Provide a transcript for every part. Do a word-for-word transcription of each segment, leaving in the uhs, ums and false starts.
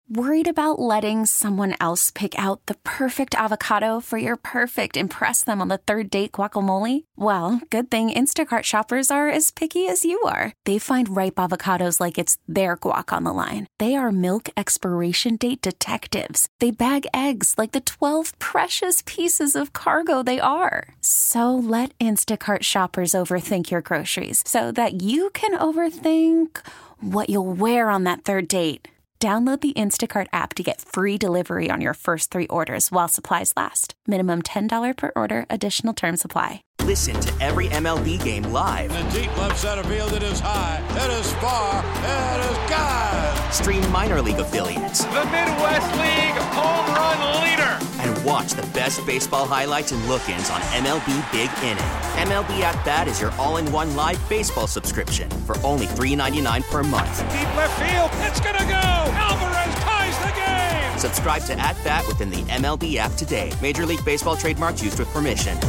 Worried about letting someone else pick out the perfect avocado for your perfect impress them on the third date guacamole? Well, good thing Instacart shoppers are as picky as you are. They find ripe avocados like it's their guac on the line. They are milk expiration date detectives. They bag eggs like the twelve precious pieces of cargo they are. So let Instacart shoppers overthink your groceries so that you can overthink what you'll wear on that third date. Download the Instacart app to get free delivery on your first three orders while supplies last. Minimum ten dollars per order. Additional terms apply. Listen to every M L B game live. In the deep left center field, it is high, it is far, it is gone. Stream minor league affiliates. The Midwest League home run leader. And watch the best baseball highlights and look-ins on M L B Big Inning. M L B At Bat is your all-in-one live baseball subscription for only three dollars and ninety-nine cents per month. Deep left field, it's gonna go. Alvarez ties the game. Subscribe to At Bat within the M L B app today. Major League Baseball trademarks used with permission.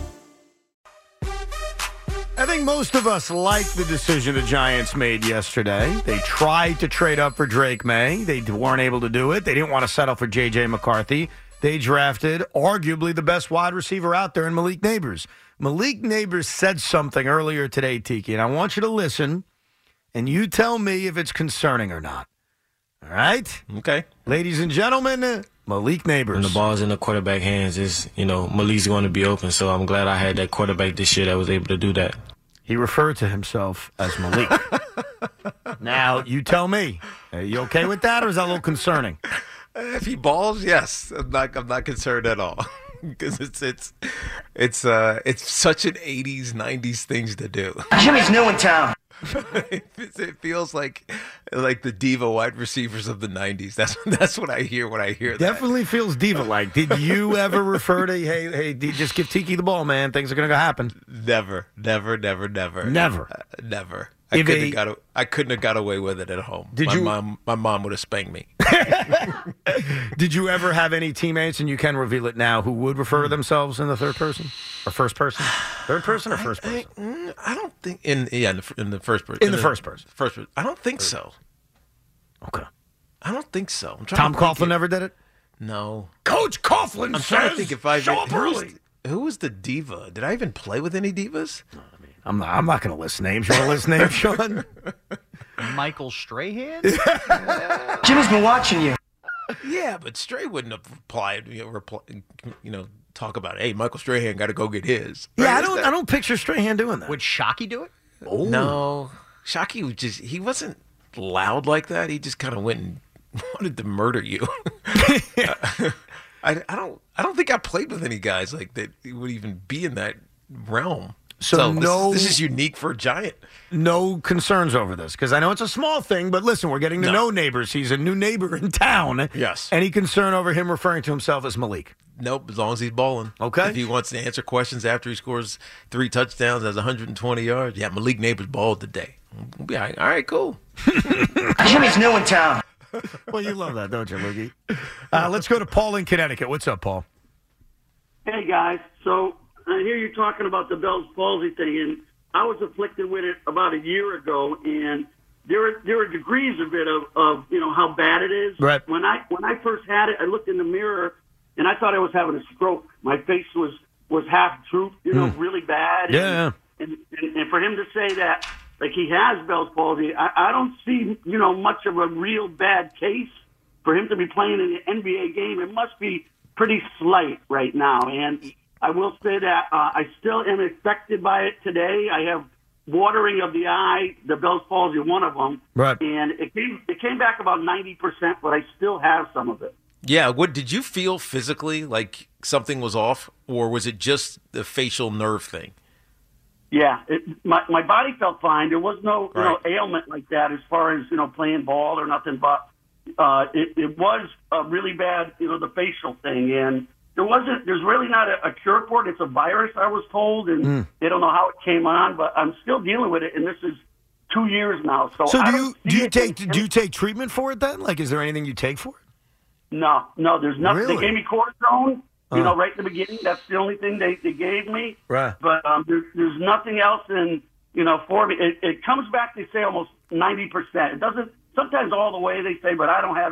I think most of us like the decision the Giants made yesterday. They tried to trade up for Drake May. They weren't able to do it. They didn't want to settle for J J. McCarthy. They drafted arguably the best wide receiver out there in Malik Nabers. Malik Nabers said something earlier today, Tiki, and I want you to listen, and you tell me if it's concerning or not. All right? Okay. Ladies and gentlemen, Malik Nabers. When the ball's in the quarterback hands, is you know Malik's going to be open. So I'm glad I had that quarterback this year that was able to do that. He referred to himself as Malik. Now you tell me, are you okay with that, or is that a little concerning? If he balls, yes, I'm not. I'm not concerned at all because it's it's it's uh it's such an eighties, nineties things to do. Jimmy's new in town. It feels like like the diva wide receivers of the nineties. That's that's what I hear when I hear that. Definitely feels diva-like. Did you ever refer to, hey, hey, just give Tiki the ball, man. Things are going to happen. Never, never, never, never. Never. Uh, never. I If couldn't, a- have got a, I couldn't have got away with it at home. Did my you- mom my mom would have spanked me. Did you ever have any teammates, and you can reveal it now, who would refer to themselves in the third person? Or first person? Third person or first person? I, I, I don't think in yeah in the, in the first person. In the first person. First person. I don't think so. Okay. I don't think so. I'm trying Tom to think Coughlin it- never did it? No. Coach Coughlin I'm says, trying to think if I show up who was, early. who was the diva? Did I even play with any divas? I'm not, I'm not going to list names. You want to list names, Sean? Michael Strahan? Jimmy's been watching you. Yeah, but Stray wouldn't have replied. You know, reply, you know talk about, hey, Michael Strahan got to go get his. Yeah, Right? I Is don't that- I don't picture Strahan doing that. Would Shockey do it? Oh. No, Shockey was just he wasn't loud like that. He just kind of went and wanted to murder you. I, I don't I don't think I played with any guys like that would even be in that realm. So, So, this- no, this, is unique for a Giant. no concerns over this, because I know it's a small thing, but listen, we're getting to No. know neighbors. He's a new neighbor in town. Yes. Any concern over him referring to himself as Malik? Nope, as long as he's balling. Okay. If he wants to answer questions after he scores three touchdowns, has one hundred twenty yards, yeah, Malik Nabers balled today. We'll be all right. All right, cool. Jimmy's new in town. Well, you love that, don't you, Loogie? Uh, let's go to Paul in Connecticut. What's up, Paul? Hey, guys. So I hear you talking about the Bell's palsy thing, and I was afflicted with it about a year ago, and there are, there are degrees of it of, of, you know, how bad it is. Right. When I when I first had it, I looked in the mirror, and I thought I was having a stroke. My face was, was half drooped, you know, Mm. really bad. Yeah. And, and, and for him to say that, like, he has Bell's palsy, I, I don't see, you know, much of a real bad case for him to be playing in an N B A game. It must be pretty slight right now. And I will say that uh, I still am affected by it today. I have watering of the eye, the Bell's palsy, one of them. Right. And it came, it came back about ninety percent, but I still have some of it. Yeah, what did you feel physically like something was off, or was it just the facial nerve thing? Yeah, it, my my body felt fine. There was no you Right. know ailment like that as far as you know playing ball or nothing. But uh, it, it was a really bad, you know, the facial thing, and there wasn't. There's really not a, a cure for it. It's a virus, I was told, and Mm. they don't know how it came on. But I'm still dealing with it, and this is two years now. So, So I do don't you see do you it take in- do you take treatment for it then? Like, is there anything you take for it? No, no, there's nothing. Really? They gave me cortisone. You Uh. know, right in the beginning. That's the only thing they, they gave me. Right. But um, there, there's nothing else in, you know, for me. It, it comes back, they say, almost ninety percent. It doesn't, sometimes all the way they say, but I don't have it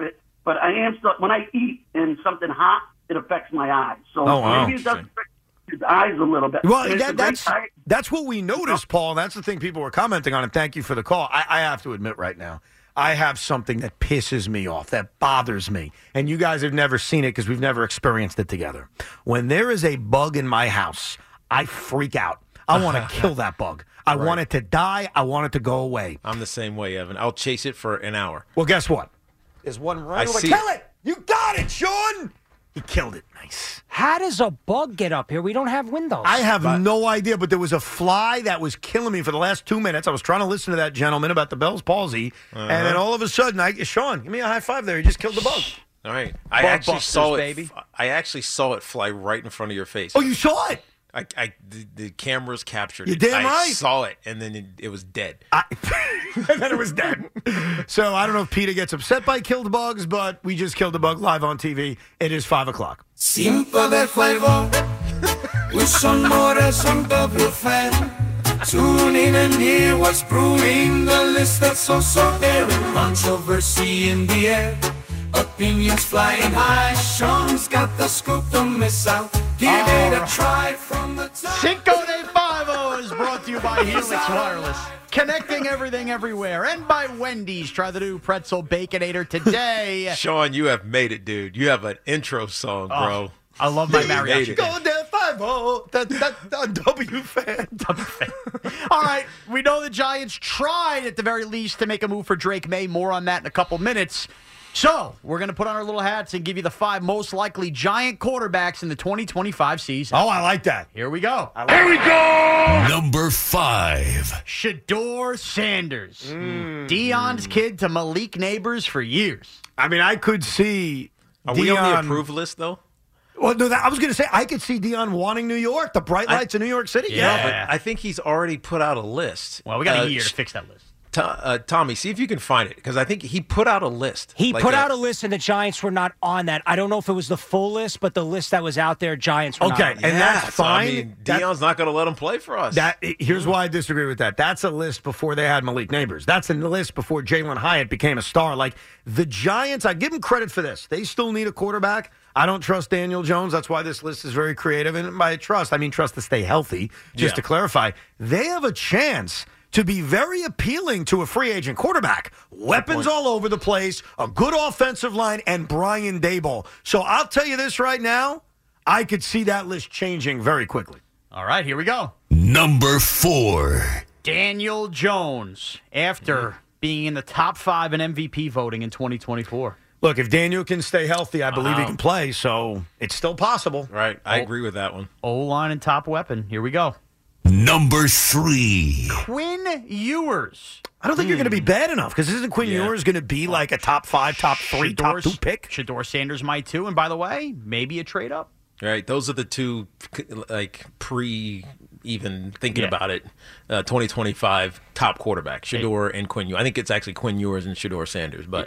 but I am still, when I eat and something hot, it affects my eyes. So Oh, wow. maybe it does affect his eyes a little bit. Well, It's a that, great that's diet. that's what we noticed, Paul. And that's the thing people were commenting on. And thank you for the call. I, I have to admit right now, I have something that pisses me off, that bothers me. And you guys have never seen it because we've never experienced it together. When there is a bug in my house, I freak out. I want to kill that bug. I Right. want it to die. I want it to go away. I'm the same way, Evan. I'll chase it for an hour. Well, guess what? There's one right I over. see Kill it. it. You got it, Sean. He killed it. Nice. How does a bug get up here? We don't have windows. I have no idea, but there was a fly that was killing me for the last two minutes. I was trying to listen to that gentleman about the Bell's palsy, Uh-huh. and then all of a sudden, I Sean, give me a high five there. He just killed the bug. All right. I Bug actually busters, saw it. baby. I actually saw it fly right in front of your face. Oh, you saw it? I, I the, the cameras captured You're it. damn I right. saw it, and then it, it was dead. I, and then it was dead. So I don't know if Peter gets upset by killed bugs, but we just killed a bug live on T V. It is five o'clock. Simple de flavor with some more some W fan. Tune in and hear what's brewing. The list that's so so very controversy in the air. Opinions flying high. Sean's got the scoop, don't miss out. Give it a try from the top. Cinco de Five is brought to you by Helix Wireless. Connecting everything everywhere. And by Wendy's. Try the new Pretzel Baconator today. Sean, you have made it, dude. You have an intro song, Oh, bro. I love my You made mariachi. it. Go there, five oh. That that that W fan. All right, we know the Giants tried at the very least to make a move for Drake May. More on that in a couple minutes. So, we're going to put on our little hats and give you the five most likely Giant quarterbacks in the twenty twenty-five season. Oh, I like that. Here we go. Here we go. Number five. Shador Sanders. Mm. Dion's kid to Malik Neighbors for years. I mean, I could see. Are we on the Dion- approved list, though? Well, no, that, I was going to say I could see Dion wanting New York, the bright I- lights of New York City. Yeah. No, but I think he's already put out a list. Well, we got Uh, a year to sh- fix that list. To- uh, Tommy, see if you can find it, because I think he put out a list. He Like put out a list, and the Giants were not on that. I don't know if it was the full list, but the list that was out there, Giants were Okay, not on it. and that's so, fine. I mean, That- Dion's not going to let him play for us. That here's why I disagree with that. That's a list before they had Malik Neighbors. That's a list before Jalen Hyatt became a star. Like the Giants, I give them credit for this. They still need a quarterback. I don't trust Daniel Jones. That's why this list is very creative. And by trust, I mean trust to stay healthy. Just Yeah. to clarify, they have a chance to be very appealing to a free agent quarterback. Weapons all over the place, a good offensive line, and Brian Daboll. So I'll tell you this right now, I could see that list changing very quickly. All right, here we go. Number four. Daniel Jones, after being in the top five in M V P voting in twenty twenty-four. Look, if Daniel can stay healthy, I believe he Wow. can play, so it's still possible. Right, I Oh. agree with that one. O-line and top weapon. Here we go. Number three. Quinn Ewers. I don't think you're going to be bad enough because isn't Quinn Yeah. Ewers going to be like a top five, top three, top Shador's- two pick? Shador Sanders might too. And by the way, maybe a trade up. Right, those are the two, like, pre even thinking Yeah. about it, uh, twenty twenty-five top quarterback, Shador and Quinn Ewers. I think it's actually Quinn Ewers and Shador Sanders, but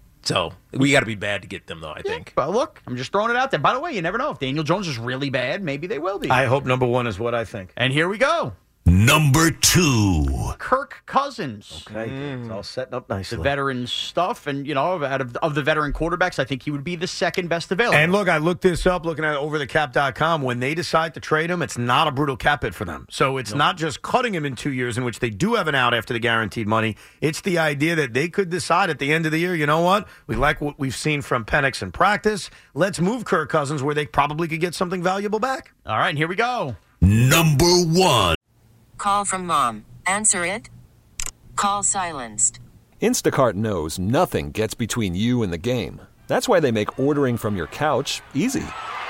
so we got to be bad to get them, though, I think. But look, I'm just throwing it out there. By the way, you never know. If Daniel Jones is really bad, maybe they will be. I hope number one is what I think. And here we go. Number two. Kirk Cousins. Okay, it's all setting up nicely. The veteran stuff, and you know, out of of the veteran quarterbacks, I think he would be the second best available. And look, I looked this up looking at over the cap dot com. When they decide to trade him, it's not a brutal cap hit for them. So it's not just cutting him in two years, in which they do have an out after the guaranteed money. It's the idea that they could decide at the end of the year, you know what? We like what we've seen from Penix in practice. Let's move Kirk Cousins where they probably could get something valuable back. All right, and here we go. Number one. Call from mom. Answer it. Call silenced. Instacart knows nothing gets between you and the game. That's why they make ordering from your couch easy.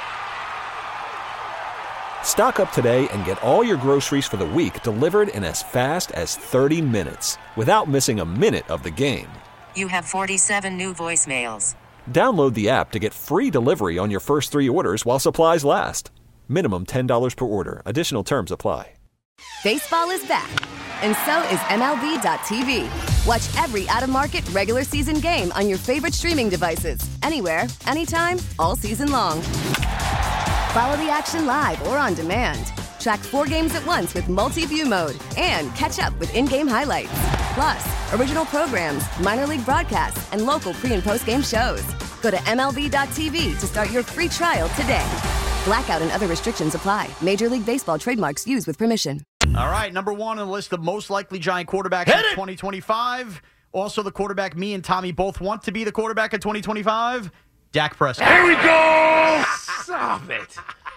Stock up today and get all your groceries for the week delivered in as fast as thirty minutes without missing a minute of the game. You have forty-seven new voicemails. Download the app to get free delivery on your first three orders while supplies last. Minimum ten dollars per order. Additional terms apply. Baseball is back, and so is M L B dot T V. Watch every out-of-market regular season game on your favorite streaming devices, anywhere, anytime, all season long. Follow the action live or on demand. Track four games at once with multi-view mode and catch up with in-game highlights. Plus, original programs, minor league broadcasts, and local pre- and post-game shows. Go to M L B dot T V to start your free trial today. Blackout and other restrictions apply. Major League Baseball trademarks used with permission. All right, number one on the list of most likely Giant quarterbacks in twenty twenty-five. Also, the quarterback me and Tommy both want to be the quarterback in twenty twenty-five, Dak Prescott. Here we go! Stop it.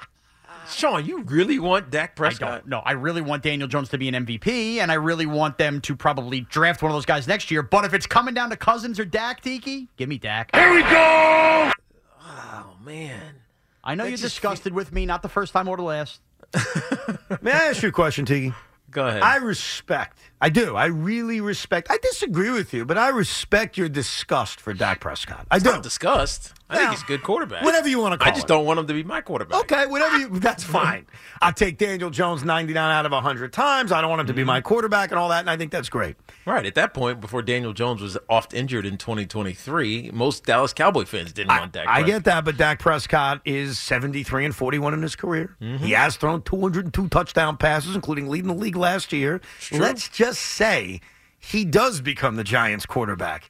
Sean, you really want Dak Prescott? I don't. No, I really want Daniel Jones to be an M V P, and I really want them to probably draft one of those guys next year. But if it's coming down to Cousins or Dak, Tiki, give me Dak. Here we go! Oh, man. I know That you're just disgusted fe- with me, not the first time or the last. May I ask you a question, Tiki? Go ahead. I respect. I do. I really respect. I disagree with you, but I respect your disgust for Dak Prescott. I It's do. not disgust. I think Now, he's a good quarterback. whatever you wanna call I just it. don't want him to be my quarterback. Okay, whatever you. That's fine. I take Daniel Jones ninety-nine out of one hundred times. I don't want him to be my quarterback and all that, and I think that's great. Right. At that point, before Daniel Jones was oft injured in twenty twenty-three, most Dallas Cowboy fans didn't want Dak I Prescott. get that, but Dak Prescott is seventy-three and forty-one in his career. Mm-hmm. He has thrown two hundred two touchdown passes, including leading the league last year. true. Let's just say he does become the Giants quarterback.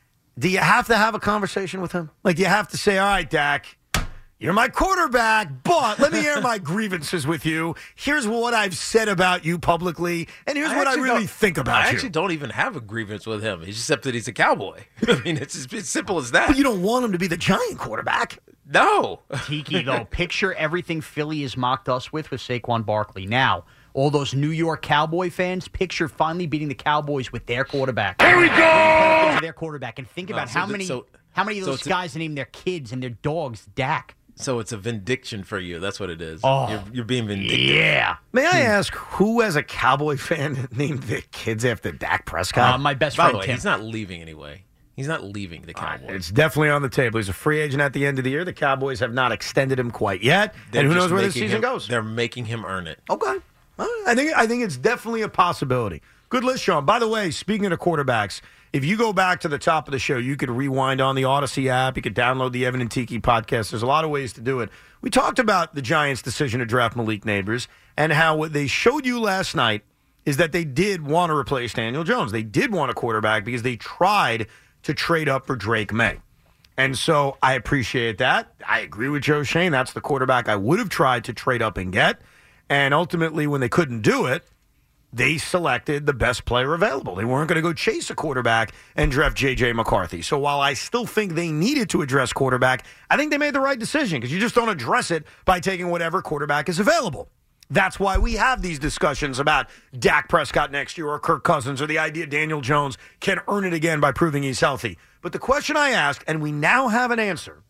Do you have to have a conversation with him? Like, you have to say, all right, Dak, you're my quarterback, but let me air my grievances with you. Here's what I've said about you publicly, and here's what I actually really don't- think about I you. actually don't even have a grievance with him, except that he's a Cowboy. I mean, it's as it's simple as that. But you don't want him to be the Giant quarterback. No. Tiki, though, picture everything Philly has mocked us with with Saquon Barkley. Now, all those New York Cowboy fans, picture finally beating the Cowboys with their quarterback. Here we go! Their quarterback, and think No, about so how the- many so- how many of so those it's a- guys name their kids and their dogs Dak. So it's a vindication for you. That's what it is. Oh, you're, you're being vindictive. Yeah. May I ask who, as a Cowboy fan, named their kids after Dak Prescott? Uh, my best By friend the way, Tim. he's not leaving anyway. He's not leaving the Cowboys. It's definitely on the table. He's a free agent at the end of the year. The Cowboys have not extended him quite yet, They're and who just knows where this making season him- goes. They're making him earn it. Okay, All right. I think I think it's definitely a possibility. Good list, Sean. By the way, speaking of quarterbacks, if you go back to the top of the show, you could rewind on the Odyssey app. You could download the Evan and Tiki podcast. There's a lot of ways to do it. We talked about the Giants' decision to draft Malik Neighbors and how what they showed you last night is that they did want to replace Daniel Jones. They did want a quarterback because they tried to trade up for Drake May. And so I appreciate that. I agree with Joe Shane. That's the quarterback I would have tried to trade up and get. And ultimately, when they couldn't do it, they selected the best player available. They weren't going to go chase a quarterback and draft J J McCarthy. So while I still think they needed to address quarterback, I think they made the right decision because you just don't address it by taking whatever quarterback is available. That's why we have these discussions about Dak Prescott next year or Kirk Cousins or the idea Daniel Jones can earn it again by proving he's healthy. But the question I asked, and we now have an answer,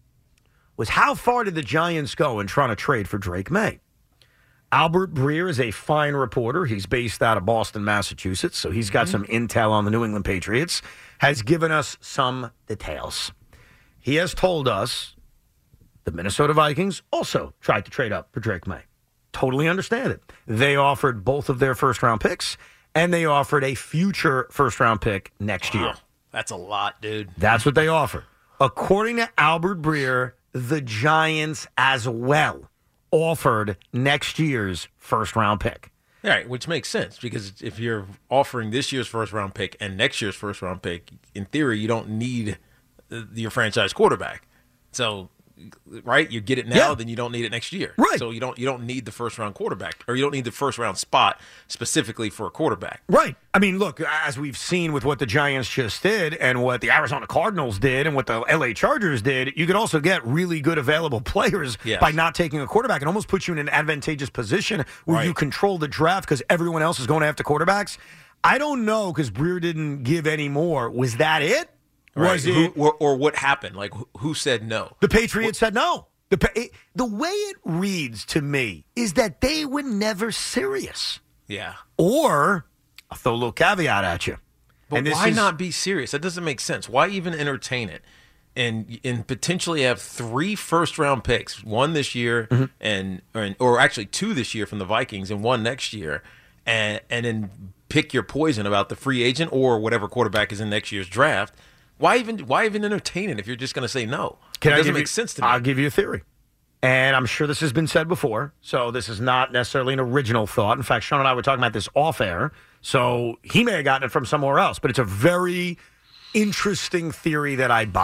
was how far did the Giants go in trying to trade for Drake May? Albert Breer is a fine reporter. He's based out of Boston, Massachusetts, so he's got some intel on the New England Patriots, has given us some details. He has told us the Minnesota Vikings also tried to trade up for Drake May. Totally understand it. They offered both of their first-round picks, and they offered a future first-round pick next Wow. year. That's a lot, dude. That's what they offered. According to Albert Breer, the Giants as well offered next year's first-round pick. All right, which makes sense because if you're offering this year's first round pick and next year's first round pick, in theory, you don't need uh, your franchise quarterback. So, right, you get it now, Yeah. then you don't need it next year. Right. So you don't you don't need the first round quarterback, or you don't need the first round spot specifically for a quarterback. Right. I mean, look, as we've seen with what the Giants just did and what the Arizona Cardinals did and what the L A Chargers did, you could also get really good available players Yes. by not taking a quarterback. It almost puts you in an advantageous position where Right. you control the draft because everyone else is going after quarterbacks. I don't know because Breer didn't give any more. Was that it? Right. Was Who- it or, or what happened? Like who- who said no? the Patriots said no? The, pa- it, the way it reads to me is that they were never serious. Yeah. Or, I'll throw a little caveat at you. But And this why is- not be serious? That doesn't make sense. Why even entertain it? And and potentially have three first round picks, one this year Mm-hmm. and or, or actually two this year from the Vikings and one next year, and and then pick your poison about the free agent or whatever quarterback is in next year's draft. Why even why even entertain it if you're just going to say no? Can it I doesn't give make you- sense to me. I'll give you a theory. And I'm sure this has been said before, so this is not necessarily an original thought. In fact, Sean and I were talking about this off air, so he may have gotten it from somewhere else, but it's a very interesting theory that I buy.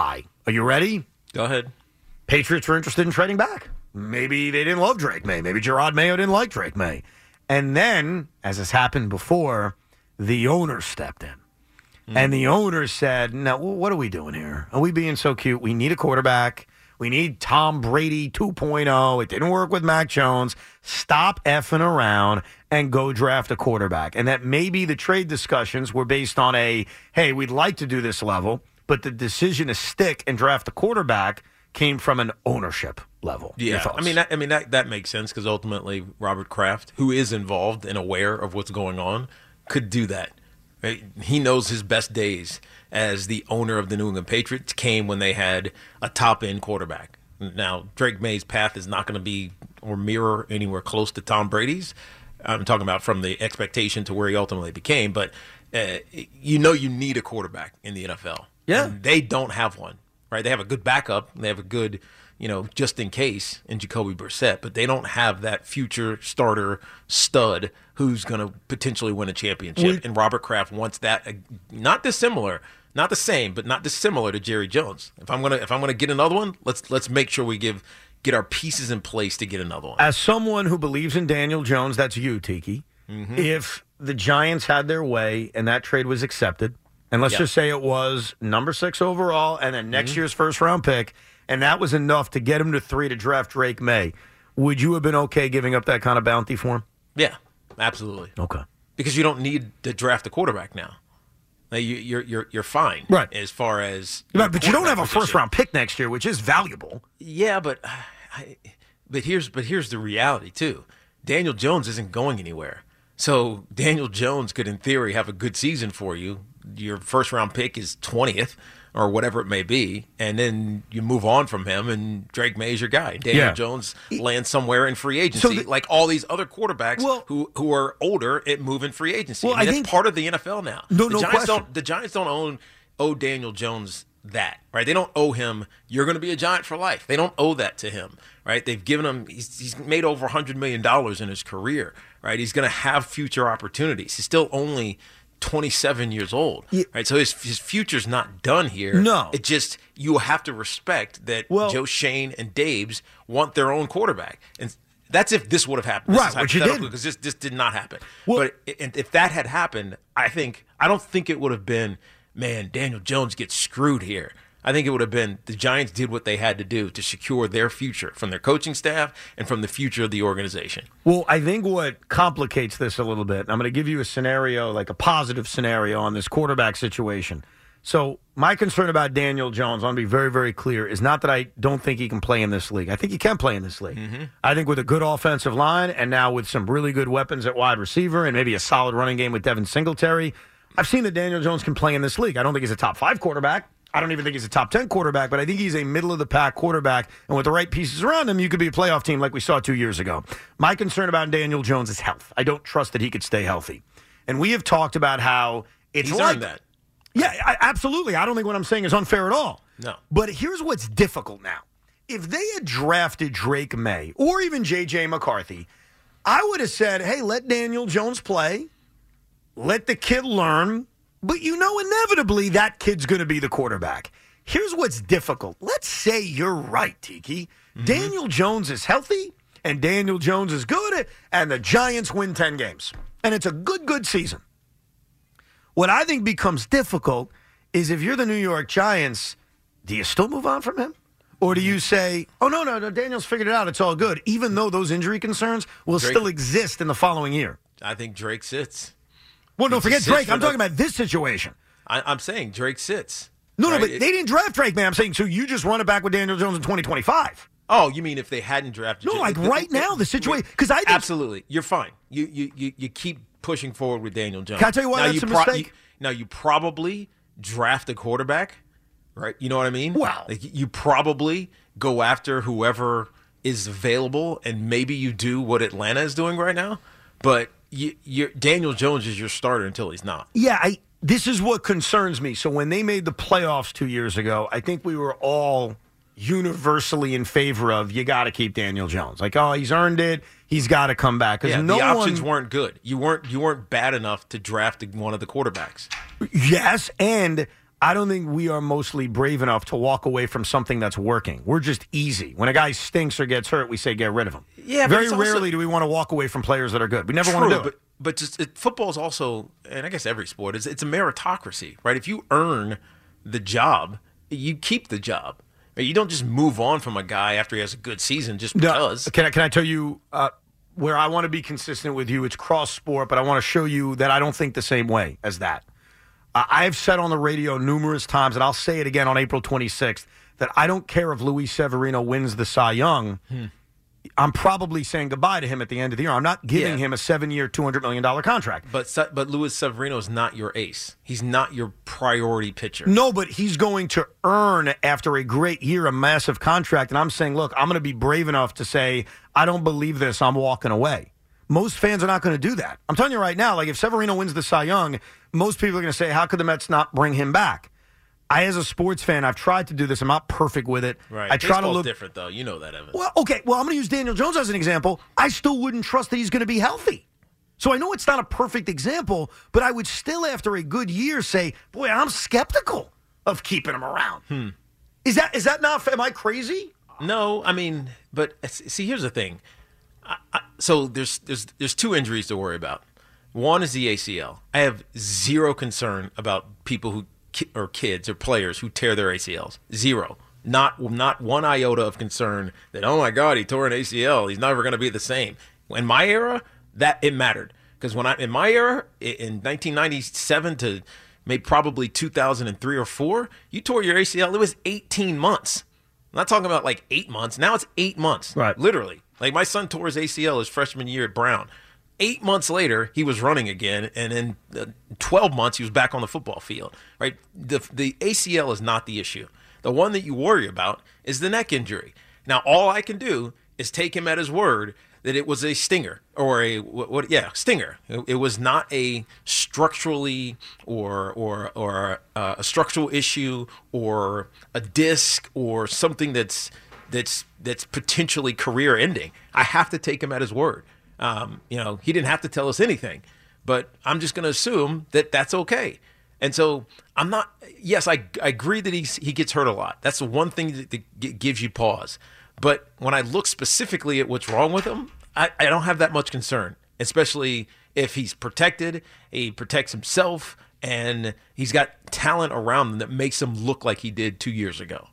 Are you ready? Go ahead. Patriots were interested in trading back. Maybe they didn't love Drake May. Maybe Gerard Mayo didn't like Drake May. And then, as has happened before, the owner stepped in. Mm. And the owner said, no, what are we doing here? Are we being so cute? We need a quarterback. We need Tom Brady two point oh. It didn't work with Mac Jones. Stop effing around and go draft a quarterback. And that maybe the trade discussions were based on a, hey, we'd like to do this level, but the decision to stick and draft a quarterback came from an ownership level. Yeah, I mean, that, I mean that that makes sense because ultimately Robert Kraft, who is involved and aware of what's going on, could do that. Right? He knows his best days as the owner of the New England Patriots came when they had a top-end quarterback. Now, Drake May's path is not going to be or mirror anywhere close to Tom Brady's. I'm talking about from the expectation to where he ultimately became, but uh, you know you need a quarterback in the N F L. Yeah. And they don't have one. Right, they have a good backup. They have a good, you know, just in case in Jacoby Brissett, but they don't have that future starter stud who's going to potentially win a championship. We, and Robert Kraft wants that, uh, not dissimilar, not the same, but not dissimilar to Jerry Jones. If I'm gonna, if I'm gonna get another one, let's let's make sure we give get our pieces in place to get another one. As someone who believes in Daniel Jones, that's you, Tiki. Mm-hmm. If the Giants had their way and that trade was accepted. And let's yep. just say it was number six overall and then next mm-hmm. year's first-round pick, and that was enough to get him to three to draft Drake May. Would you have been okay giving up that kind of bounty for him? Yeah, absolutely. Okay. Because you don't need to draft a quarterback now. Now you, you're you're you're fine, right? As far as right, but you don't have a first-round pick next year, which is valuable. Yeah, but I, but here's but here's the reality too. Daniel Jones isn't going anywhere, so Daniel Jones could, in theory, have a good season for you. Your first round pick is twentieth or whatever it may be, and then you move on from him, and Drake May is your guy. Daniel yeah. Jones lands somewhere in free agency, so the, like all these other quarterbacks well, who who are older at move in free agency. Well, I mean, I that's think, part of the N F L now. No, the no Giants question. Don't, the Giants don't own owe Daniel Jones that, right? They don't owe him, you're going to be a Giant for life. They don't owe that to him, right? They've given him, he's, he's made over one hundred million dollars in his career, right? He's going to have future opportunities. He's still only twenty-seven years old, yeah. right? So his his future's not done here. No. It just, you have to respect that well, Joe Shane and Daves want their own quarterback. And that's if this would have happened. Right, which you did. Because this, this did not happen. Well, but and if that had happened, I think, I don't think it would have been, man, Daniel Jones gets screwed here. I think it would have been the Giants did what they had to do to secure their future from their coaching staff and from the future of the organization. Well, I think what complicates this a little bit, and I'm going to give you a scenario, like a positive scenario on this quarterback situation. So my concern about Daniel Jones, I want to be very, very clear, is not that I don't think he can play in this league. I think he can play in this league. Mm-hmm. I think with a good offensive line and now with some really good weapons at wide receiver and maybe a solid running game with Devin Singletary, I've seen that Daniel Jones can play in this league. I don't think he's a top five quarterback. I don't even think he's a top ten quarterback, but I think he's a middle-of-the-pack quarterback, and with the right pieces around him, you could be a playoff team like we saw two years ago. My concern about Daniel Jones is health. I don't trust that he could stay healthy. And we have talked about how it's he's like earned that. Yeah, I, absolutely. I don't think what I'm saying is unfair at all. No. But here's what's difficult now. If they had drafted Drake May or even J J McCarthy, I would have said, hey, let Daniel Jones play. Let the kid learn. But you know inevitably that kid's going to be the quarterback. Here's what's difficult. Let's say you're right, Tiki. Mm-hmm. Daniel Jones is healthy, and Daniel Jones is good, and the Giants win ten games. And it's a good, good season. What I think becomes difficult is if you're the New York Giants, do you still move on from him? Or do you say, oh, no, no, no, Daniel's figured it out. It's all good, even though those injury concerns will Drake, still exist in the following year? I think Drake sits. Well, don't forget Drake. I'm talking about this situation. I, I'm saying Drake sits. No, right? no, but they didn't draft Drake, man. I'm saying, so you just run it back with Daniel Jones in twenty twenty-five. Oh, you mean if they hadn't drafted? No, like right now, the situation. Because I think, absolutely, you're fine. You, you you you keep pushing forward with Daniel Jones. Can I tell you why now that's you a pro- mistake? You, now you probably draft a quarterback, right? You know what I mean? Wow. Like you probably go after whoever is available, and maybe you do what Atlanta is doing right now, but. You, you're, Daniel Jones is your starter until he's not. Yeah, I, this is what concerns me. So when they made the playoffs two years ago, I think we were all universally in favor of you got to keep Daniel Jones. Like, oh, he's earned it. He's got to come back. Yeah, no the options one, weren't good. You weren't you weren't bad enough to draft one of the quarterbacks. Yes, and I don't think we are mostly brave enough to walk away from something that's working. We're just easy. When a guy stinks or gets hurt, we say get rid of him. Yeah, Very but rarely also, do we want to walk away from players that are good. We never true, want to do but, it. But just it, football is also, and I guess every sport, is it's a meritocracy, right? If you earn the job, you keep the job. You don't just move on from a guy after he has a good season just because. No, can I, can I tell you uh, where I want to be consistent with you? It's cross sport, but I want to show you that I don't think the same way as that. Uh, I've said on the radio numerous times, and I'll say it again on April twenty-sixth, that I don't care if Luis Severino wins the Cy Young. Hmm. I'm probably saying goodbye to him at the end of the year. I'm not giving Yeah. him a seven-year, two hundred million dollars contract. But Se- but Luis Severino is not your ace. He's not your priority pitcher. No, but he's going to earn, after a great year, a massive contract. And I'm saying, look, I'm going to be brave enough to say, I don't believe this. I'm walking away. Most fans are not going to do that. I'm telling you right now, like if Severino wins the Cy Young, most people are going to say, how could the Mets not bring him back? I, as a sports fan, I've tried to do this. I'm not perfect with it. Right. I try to Baseball's look different, though. You know that, Evan. Well, okay. Well, I'm going to use Daniel Jones as an example. I still wouldn't trust that he's going to be healthy. So I know it's not a perfect example, but I would still, after a good year, say, boy, I'm skeptical of keeping him around. Hmm. Is that is that not? Am I crazy? No, I mean, but see, here's the thing. I, I, so there's there's there's two injuries to worry about. One is the A C L. I have zero concern about people who or kids or players who tear their A C Ls. Zero. Not not one iota of concern that, oh my God, he tore an A C L. He's never going to be the same. In my era, that it mattered. Because when I in my era, in nineteen ninety-seven to maybe probably two thousand three or four, you tore your A C L, it was eighteen months. I'm not talking about like eight months. Now it's eight months. Right. Literally. Like my son tore his A C L his freshman year at Brown. Eight months later, he was running again, and in uh, twelve months, he was back on the football field. Right? The the A C L is not the issue. The one that you worry about is the neck injury. Now, all I can do is take him at his word that it was a stinger or a what? what yeah, stinger. It, it was not a structurally or or or uh, a structural issue or a disc or something that's that's that's potentially career ending. I have to take him at his word. Um, you know, he didn't have to tell us anything, but I'm just going to assume that that's okay. And so I'm not, yes, I, I agree that he's, he gets hurt a lot. That's the one thing that, that gives you pause. But when I look specifically at what's wrong with him, I, I don't have that much concern, especially if he's protected, he protects himself, and he's got talent around him that makes him look like he did two years ago.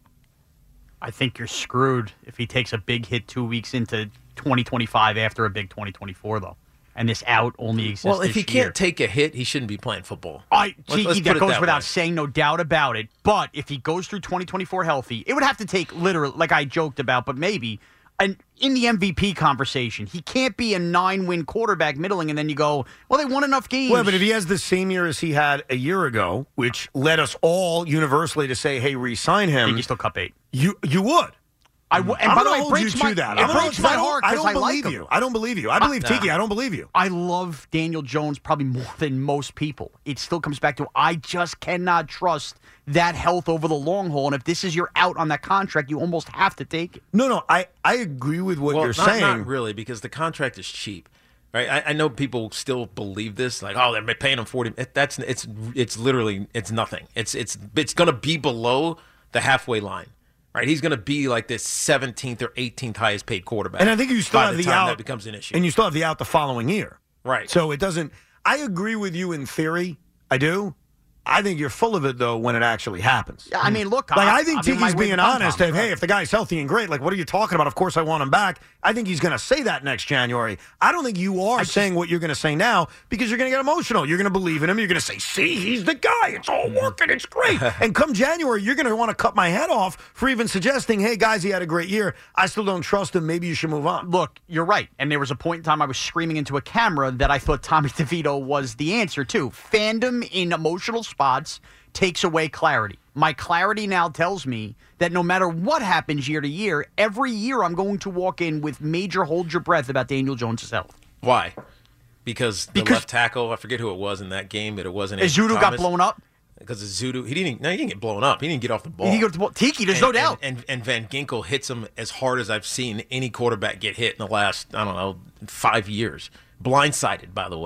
I think you're screwed if he takes a big hit two weeks into twenty twenty-five after a big twenty twenty-four, though. And this out only exists Well, if this he year. can't take a hit, he shouldn't be playing football. I, Let's- Tiki, let's that put it goes that without way. saying, no doubt about it. But if he goes through twenty twenty-four healthy, it would have to take literally, like I joked about, but maybe, and in the M V P conversation, he can't be a nine-win quarterback middling, and then you go, well, they won enough games. Well, but if he has the same year as he had a year ago, which led us all universally to say, hey, re-sign him. Think you still cup eight. You, you would. I w- and I'm by the gonna way, it hold breaks you my, to that. it I'm gonna- breaks my I don't- heart I because don't I, like believe him. you. I don't believe you. I believe Uh, Tiki. nah. I don't believe you. I love Daniel Jones probably more than most people. It still comes back to I just cannot trust that health over the long haul. And if this is your out on that contract, you almost have to take it. No, no, I, I agree with what well, you're not, saying. Not really, because the contract is cheap. Right? I, I know people still believe this, like, oh, they're paying him forty. It, that's it's it's literally it's nothing. It's it's it's going to be below the halfway line. Right, he's going to be like this seventeenth or eighteenth highest paid quarterback. And I think you still by have the, the, time out. that becomes an issue. And you still have the out the following year. Right. So it doesn't. I agree with you in theory. I do. I think you're full of it, though, when it actually happens. Yeah, I mean, look. Like, I, I think I'm in my Tiki's way being to honest. Tom Of, Tom. hey, if the guy's healthy and great, like, what are you talking about? Of course I want him back. I think he's going to say that next January. I don't think you are saying what you're going to say now because you're going to get emotional. You're going to believe in him. You're going to say, see, he's the guy. It's all working. It's great. And come January, you're going to want to cut my head off for even suggesting, hey, guys, he had a great year. I still don't trust him. Maybe you should move on. Look, you're right. And there was a point in time I was screaming into a camera that I thought Tommy DeVito was the answer to. Fandom in emotional spots takes away clarity. My clarity now tells me that no matter what happens year to year, every year I'm going to walk in with major hold your breath about Daniel Jones' health. Why? Because the Because- left tackle, I forget who it was in that game, but it wasn't Ezeudu Andrew got Thomas. blown up? Because Ezeudu, he didn't. No, he didn't get blown up. He didn't get off the ball. He didn't get off the ball. Tiki, there's and, no doubt. And, and and Van Ginkel hits him as hard as I've seen any quarterback get hit in the last, I don't know, five years. Blindsided, by the way.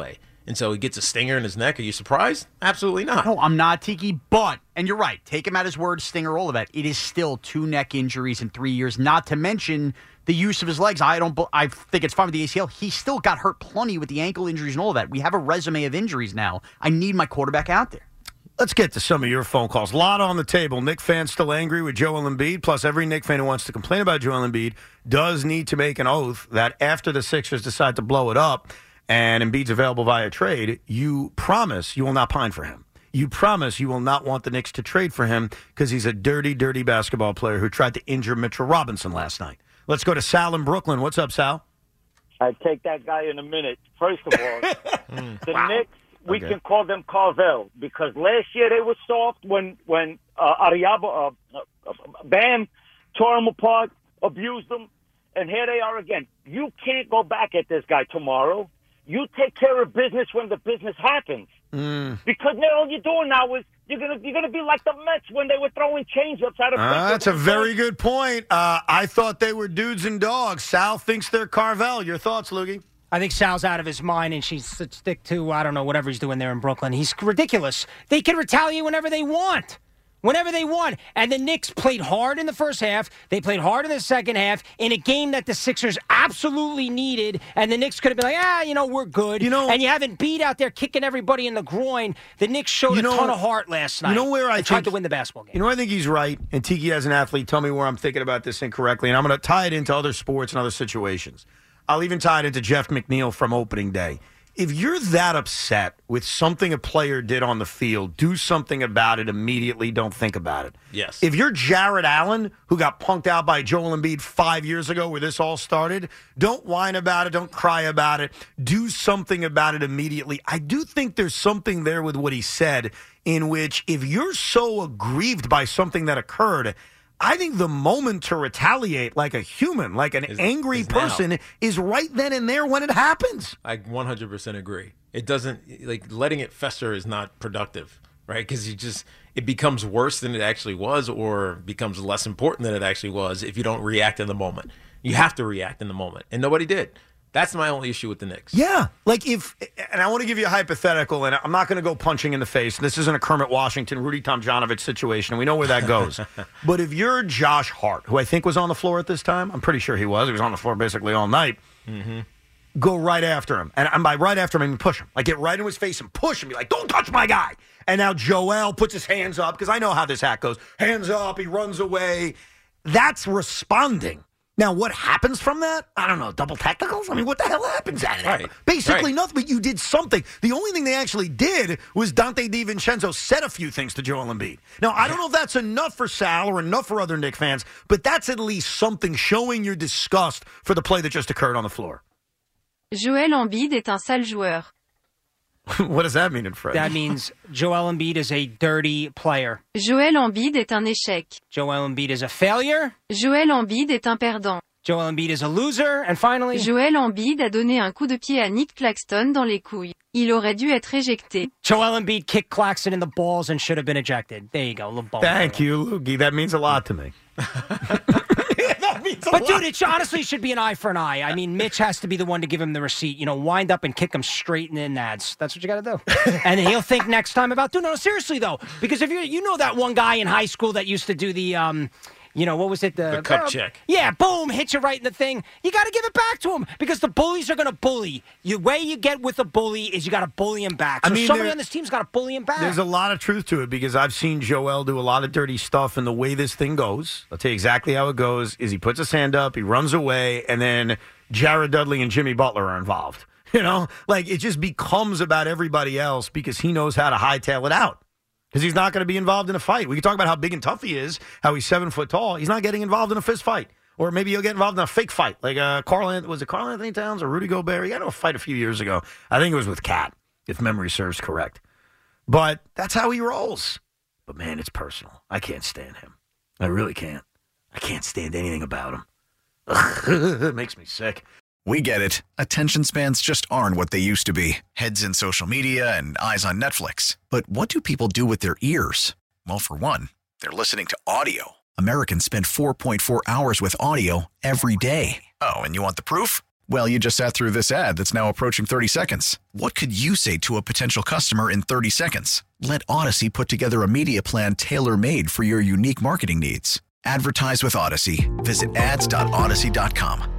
And so he gets a stinger in his neck. Are you surprised? Absolutely not. No, I'm not, Tiki, but, and you're right, take him at his word, stinger, all of that. It is still two neck injuries in three years, not to mention the use of his legs. I don't. I think it's fine with the A C L. He still got hurt plenty with the ankle injuries and all of that. We have a resume of injuries now. I need my quarterback out there. Let's get to some of your phone calls. A lot on the table. Knick fans still angry with Joel Embiid. Plus, every Knick fan who wants to complain about Joel Embiid does need to make an oath that after the Sixers decide to blow it up and Embiid's available via trade, you promise you will not pine for him. You promise you will not want the Knicks to trade for him because he's a dirty, dirty basketball player who tried to injure Mitchell Robinson last night. Let's go to Sal in Brooklyn. What's up, Sal? I'd take that guy in a minute. First of all, the wow. Knicks, we Okay. can call them Carvel because last year they were soft when when uh, Ariaba, uh, uh, Bam tore them apart, abused them, and here they are again. You can't go back at this guy tomorrow. You take care of business when the business happens. Mm. Because now all you're doing now is you're gonna you're gonna be like the Mets when they were throwing changeups out of. Uh, that's a very good point. Uh, I thought they were dudes and dogs. Sal thinks they're Carvel. Your thoughts, Loogie? I think Sal's out of his mind, and she's stick to, I don't know, whatever he's doing there in Brooklyn. He's ridiculous. They can retaliate whenever they want. Whenever they want. And the Knicks played hard in the first half. They played hard in the second half in a game that the Sixers absolutely needed. And the Knicks could have been like, ah, you know, we're good. You know, and you haven't beat out there kicking everybody in the groin. The Knicks showed You know- a ton of heart last night. You know where I They tried think- to win the basketball game. You know, I think he's right. And Tiki, as an athlete, tell me where I'm thinking about this incorrectly. And I'm going to tie it into other sports and other situations. I'll even tie it into Jeff McNeil from opening day. If you're that upset with something a player did on the field, do something about it immediately. Don't think about it. Yes. If you're Jared Allen, who got punked out by Joel Embiid five years ago where this all started, don't whine about it. Don't cry about it. Do something about it immediately. I do think there's something there with what he said in which if you're so aggrieved by something that occurred, I think the moment to retaliate like a human, like an Is- angry is now. person, is right then and there when it happens. I one hundred percent agree. It doesn't, like, letting it fester is not productive, right? Because you just, it becomes worse than it actually was or becomes less important than it actually was if you don't react in the moment. You have to react in the moment. And nobody did. That's my only issue with the Knicks. Yeah. Like if, and I want to give you a hypothetical, and I'm not going to go punching in the face. This isn't a Kermit Washington, Rudy Tomjanovich situation, and we know where that goes. But if you're Josh Hart, who I think was on the floor at this time, I'm pretty sure he was. He was on the floor basically all night. Mm-hmm. Go right after him. And, and by right after him, I mean push him. Like get right in his face and push him. Be like, don't touch my guy. And now Joel puts his hands up, because I know how this hack goes. Hands up, he runs away. That's responding. Now, what happens from that? I don't know. Double technicals? I mean, what the hell happens out of that? Right. Basically Right. nothing, but you did something. The only thing they actually did was Dante DiVincenzo said a few things to Joel Embiid. Now, I don't know if that's enough for Sal or enough for other Knick fans, but that's at least something showing your disgust for the play that just occurred on the floor. Joel Embiid est un sale joueur. What does that mean in French? That means Joel Embiid is a dirty player. Joel Embiid est un échec. Joel Embiid is a failure. Joel Embiid est un perdant. Joel Embiid is a loser. And finally, Joel Embiid a donné un coup de pied à Nick Claxton dans les couilles. Il aurait dû être éjecté. Joel Embiid kicked Claxton in the balls and should have been ejected. There you go. A little bone. Thank you, Loogie. That means a lot to me. But, dude, it should, honestly should be an eye for an eye. I mean, Mitch has to be the one to give him the receipt. You know, wind up and kick him straight in the nads. That's what you got to do. And he'll think next time about, dude, no, seriously, though. Because if you you know that one guy in high school that used to do the, um, you know, what was it? The, The cup uh, check. Yeah, boom, hit you right in the thing. You got to give it back to him because the bullies are going to bully. The way you get with a bully is you got to bully him back. So I mean, somebody there- on this team's got to bully him back. There's a lot of truth to it because I've seen Joel do a lot of dirty stuff, and the way this thing goes, I'll tell you exactly how it goes, is he puts his hand up, he runs away, and then Jared Dudley and Jimmy Butler are involved. You know? Like, it just becomes about everybody else because he knows how to hightail it out. Because he's not going to be involved in a fight. We can talk about how big and tough he is, how he's seven foot tall. He's not getting involved in a fist fight. Or maybe he'll get involved in a fake fight. Like uh, Carl, Anth- was it Carl Anthony Towns or Rudy Gobert? He got into a fight a few years ago. I think it was with Cat, if memory serves correct. But that's how he rolls. But man, it's personal. I can't stand him. I really can't. I can't stand anything about him. Ugh, it makes me sick. We get it. Attention spans just aren't what they used to be. Heads in social media and eyes on Netflix. But what do people do with their ears? Well, for one, they're listening to audio. Americans spend four point four hours with audio every day. Oh, and you want the proof? Well, you just sat through this ad that's now approaching thirty seconds. What could you say to a potential customer in thirty seconds? Let Odyssey put together a media plan tailor-made for your unique marketing needs. Advertise with Odyssey. Visit ads dot odyssey dot com.